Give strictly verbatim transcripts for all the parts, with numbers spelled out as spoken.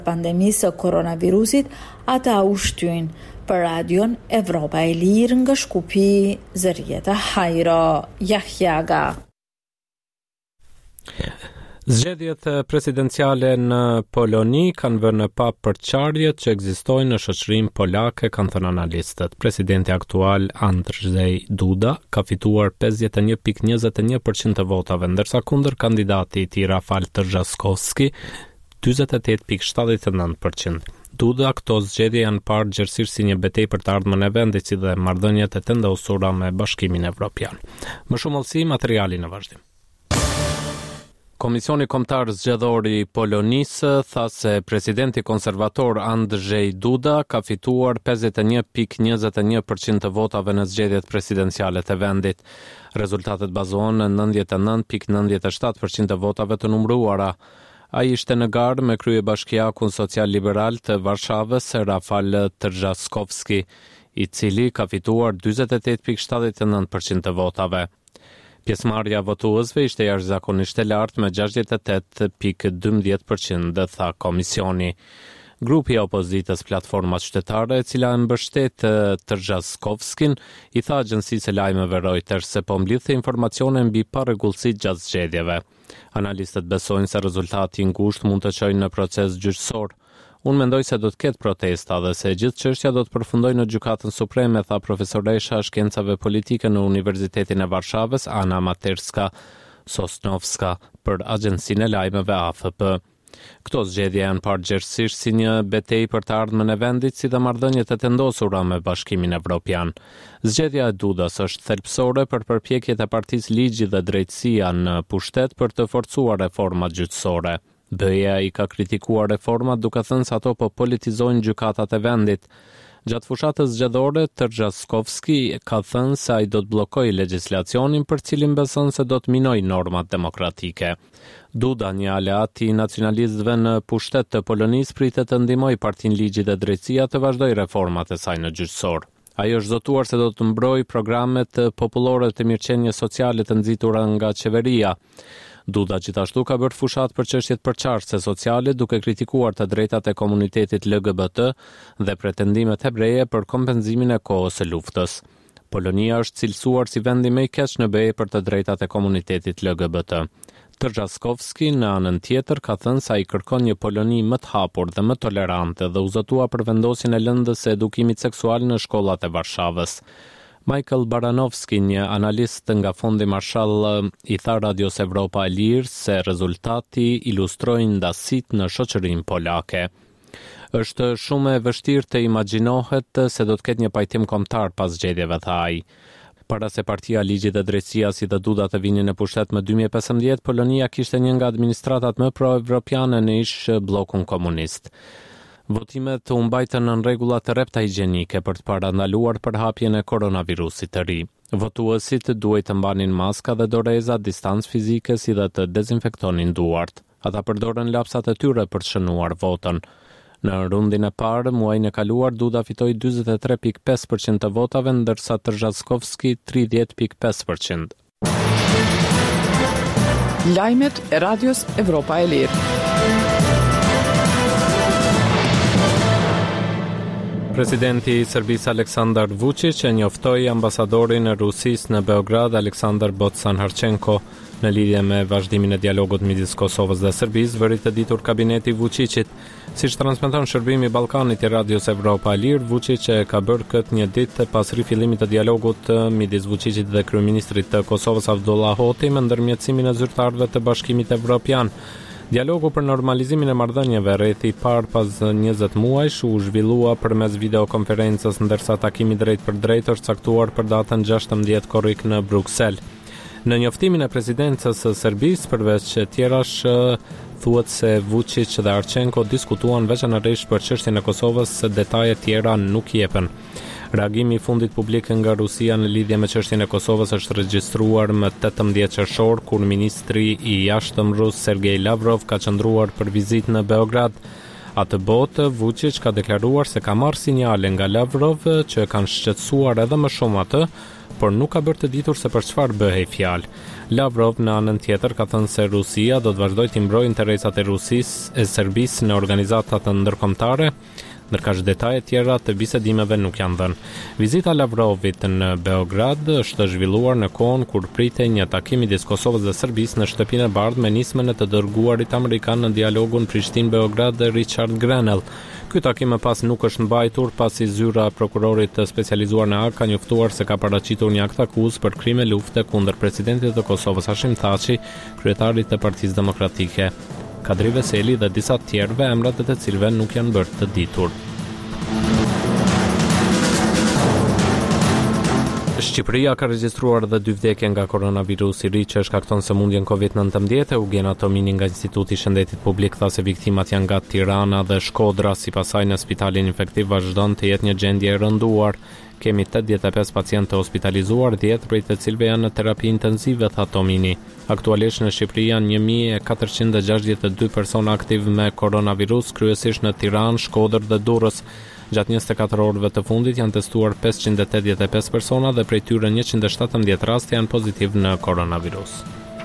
pandemisë së koronavirusit, ata ushtyjnë. Për radion Evropa e Lirë nga Shkupi, Zërieta Hajro, Jahjaga. Zgjedhjet presidenciale në Poloni kanë vënë në pa përçarjet që ekzistojnë në shoqërinë polake, kanë thënë analistët. Presidenti aktual Andrzej Duda ka fituar pesëdhjetë e një pikë njëzet e një përqind të votave, ndërsa kundër kandidati i tij Rafal Trzaskowski njëzet e tetë pikë shtatëdhjetë e nëntë përqind. Duda këto zgjedhje janë parë gjërësisht si një betejë për të ardhmen e vendit, si dhe marrëdhëniet e vendosura me Bashkimin Evropian. Më shumë hollësi, materiali në vazhdim. Komisioni Kombëtar Zgjedhor i Polonisë tha se presidenti konservator Andrzej Duda ka fituar pesëdhjetë e një pikë njëzet e një përqind të votave në zgjedhjet presidenciale të vendit. Rezultatet bazohen në nëntëdhjetë e nëntë pikë nëntëdhjetë e shtatë përqind të votave të numëruara. Ai ishte në garë me kryebashkiakun social-liberal të Varshavës, Rafal Trzaskowski, i cili ka fituar njëzet e tetë pikë shtatëdhjetë e nëntë përqind të votave. Pjesëmarrja votuesve ishte jashtëzakonisht e lartë me gjashtëdhjetë e tetë pikë dymbëdhjetë përqind, tha komisioni. Grupi i opozitës Platforma Qytetare, e cila e mbështet Trzaskowskin, i tha agjencisë së lajmeve Reuters se po mblidhte informacione mbi parregullësitë gjatë zgjedhjeve. Analistët besojnë se rezultati i ngushtë mund të çojë në proces gjyqësor. Unë mendoj se do të ketë protesta dhe se gjithë çështja do të përfundojë në Gjykatën Supreme, tha profesoresha e shkencave politike në Universitetin e Varshavës, Ana Materska Sosnovska, për agjencinë e lajmeve A F P. Këto zgjedhje janë parë gjërësisht si një betejë për të ardhmen e vendit, si dhe marrëdhëniet e të vendosura me Bashkimin Evropian. Zgjedhja e Dudas është thelbësore për përpjekjet e Partisë Ligji dhe Drejtësia në pushtet për të forcuar reformat gjyqësore. B E-ja i ka kritikuar reformat duke thënë se ato po politizojnë gjykatat e vendit. Gjatë fushatës zgjedhore, Trzaskowski ka thënë se ai do të bllokojë legjislacionin për cilin beson se do të minojë normat demokratike. Duda, një aleat i nacionalistëve në pushtet të Polonisë, pritet të ndihmojë Partinë Ligji dhe Drejtësia të vazhdojë reformat e saj në gjyqësor. Ai është zotuar se do të mbrojë programet popullore të mirëqenies sociale të nxitura nga qeveria. Duda gjithashtu ka bërë fushat për çështjet përçarëse sociale, duke kritikuar të drejtat e komunitetit L G B T dhe pretendimet hebreje për kompenzimin e kohës së luftës. Polonia është cilësuar si vendi më i keq në B E për të drejtat e komunitetit L G B T. Trzaskowski në anën tjetër ka thënë se ai kërkon një Poloni më të hapur dhe më tolerante dhe u zotua për vendosjen e lëndës së edukimit seksual në shkollat e Varshavës. Michael Baranovski, një analist nga Fondi Marshall, i tha Radios Evropa e Lirë se rezultati ilustrojnë ndasitë në shoqërinë polake. Është shumë e vështirë të imagjinohet se do të ketë një pajtim kombëtar pas zgjedhjeve, tha ai. Para se Partia Ligji dhe Drejtësia si dhe Duda të vinin në pushtet më dy mijë e pesëmbëdhjetë, Polonia kishte një nga administratat më pro-evropiane në ish bllokun komunist. Votimet u mbajtën në rregulla të rrepta higjienike për të parandaluar përhapjen e koronavirusit të ri. Votuesit duhet të mbanin maska dhe doreza, distancë fizike si dhe të dezinfektonin duart. Ata përdorën lapsat e tyre për të shënuar votën. Në rundin e parë, muajin e kaluar, Duda fitoi njëzet e tre pikë pesë përqind të votave, ndërsa Trzaskowski tridhjetë pikë pesë përqind. Lajmet e Radios Evropa e Lirë. Presidenti i Serbisë Aleksandar Vučić e njoftoi ambasadorin e Rusisë në Beograd Aleksandar Bocan-Harçenko në lidhje me vazhdimin e dialogut midis Kosovës dhe Serbisë, vëri të ditur kabineti Vučićit. Siç transmeton shërbimi i Ballkanit i Radios Evropa e Lirë, Vučić e ka bërë këtë një ditë pas rifillimit të dialogut midis Vučićit dhe kryeministrit të Kosovës Abdullah Hoti me ndërmjetësimin e zyrtarëve të Bashkimit Evropian. Dialogu për normalizimin e marrëdhënieve rreth i parë pas njëzet muajsh u zhvillua përmes videokonferencës, ndërsa takimi drejt për drejt është caktuar për datën gjashtëmbëdhjetë korrik në Bruksel. Në njoftimin e presidencës së Serbisë, përveç tjerash, thuhet se Vučić dhe Harçenko diskutuan veçanërisht për çështjen e Kosovës, detaje tjera nuk jepen. Reagimi i fundit publik nga Rusia në lidhje me çështjen e Kosovës është regjistruar më tetëmbëdhjetë qershor, kur ministri i jashtëm rus Sergej Lavrov ka qëndruar për vizitë në Beograd. Atë botë, Vučić ka deklaruar se ka marrë sinjale nga Lavrov që kanë shqetësuar edhe më shumë atë, por nuk ka bërë të ditur se për çfarë bëhej fjalë. Lavrov në anën tjetër ka thënë se Rusia do të vazhdojë të mbrojë interesat e Rusisë e Serbisë në organizatat ndërkombëtare, ndërka detaje tjera të bisedimeve nuk janë dhënë. Vizita Lavrovit në Beograd është zhvilluar në kohën kur pritej një takim midis Kosovës dhe Serbisë në shtëpinë e bardhë me nismën e të dërguarit amerikan në dialogun Prishtinë-Beograd dhe Richard Grenell. Ky takim më pas nuk është mbajtur pasi zyra e prokurorit të specializuar në Hag ka njoftuar se ka paraqitur një akt akuzë për krime lufte kundër presidentit të Kosovës Hashim Thaçi, kryetarit të Partisë Demokratike. Kadri Veseli dhe disa tjerëve emrat e të cilëve nuk janë bërë të ditur. Shqipëria ka regjistruar edhe dy vdekje nga koronavirusi i ri që shkakton sëmundjen kovid nineteen. Eugena Tomini nga Instituti i Shëndetit Publik tha se viktimat janë nga Tirana dhe Shkodra, sipas saj në spitalin infektiv vazhdon të jetë një gjendje e rënduar. Kemi tetëdhjetë e pesë pacientë të hospitalizuar, dhjetë prej të cilëve janë në terapi intensive, tha Tomini. Aktualisht në Shqipëri janë një mijë e katërqind e gjashtëdhjetë e dy persona aktiv me koronavirus, kryesisht në Tiranë, Shkodër dhe Durrës. Gjatë njëzet e katër orëve të fundit janë testuar pesëqind e tetëdhjetë e pesë persona dhe prej tyre njëqind e shtatëmbëdhjetë raste janë pozitiv në koronavirus.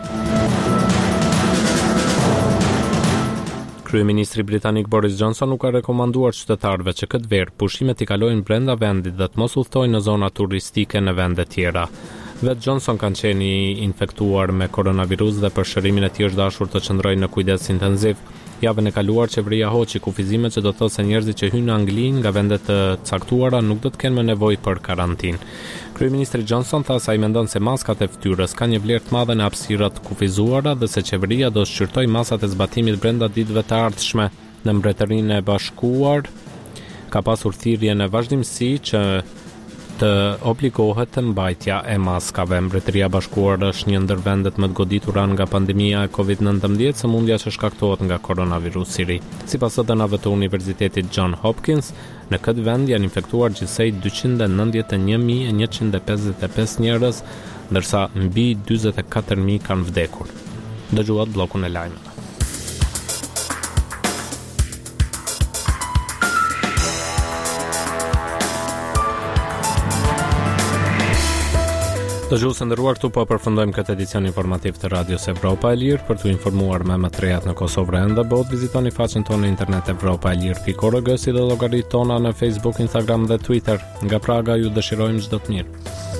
Kryeministri britanik Boris Johnson nuk ka rekomanduar qytetarëve që këtë verë pushimet i kalojnë brenda vendit dhe të mos udhtojnë në zona turistike në vende tjera. Vetë Johnson kanë qenë infektuar me koronavirus dhe për shërimin e tij është dashur të qëndrojë në kujdes intenziv. Javën e kaluar qeveria hoqi kufizimet që do të thotë se njerëzit që hyjnë në Angli nga vende të caktuara nuk do të kenë më nevojë për karantinë. Kryeministri Johnson tha se ai mendon se maskat e fytyrës kanë një vlerë të madhe në hapësirat kufizuara dhe se qeveria do të shqyrtojë masat e zbatimit brenda ditëve të ardhshme. Në Mbretërinë e Bashkuar ka pasur thirrje në vazhdimsi që të obligohet të mbajtja e maskave. Mbretëria e Bashkuar është një ndër vendet më të goditura nga pandemia e kovid nineteen, sëmundja që shkaktohet nga koronavirusi i ri. Sipas dhënave të Universitetit John Hopkins, në këtë vend janë infektuar gjithsej dyqind e nëntëdhjetë e një mijë e njëqind e pesëdhjetë e pesë njerëz, ndërsa mbi dyzet e katër mijë kanë vdekur. Dëgjuat bllokun e lajmeve. Të gjuhës e ndëruar, këtu po përfundojmë këtë edicion informativ të Radios Evropa e Lirë. Për të informuar me më të rejat në Kosovë dhe botë, vizitoni faqen tonë në internet evropa e lirë pikë org, si dhe llogaritë tona në Facebook, Instagram dhe Twitter. Nga Praga ju dëshirojmë çdo të mirë.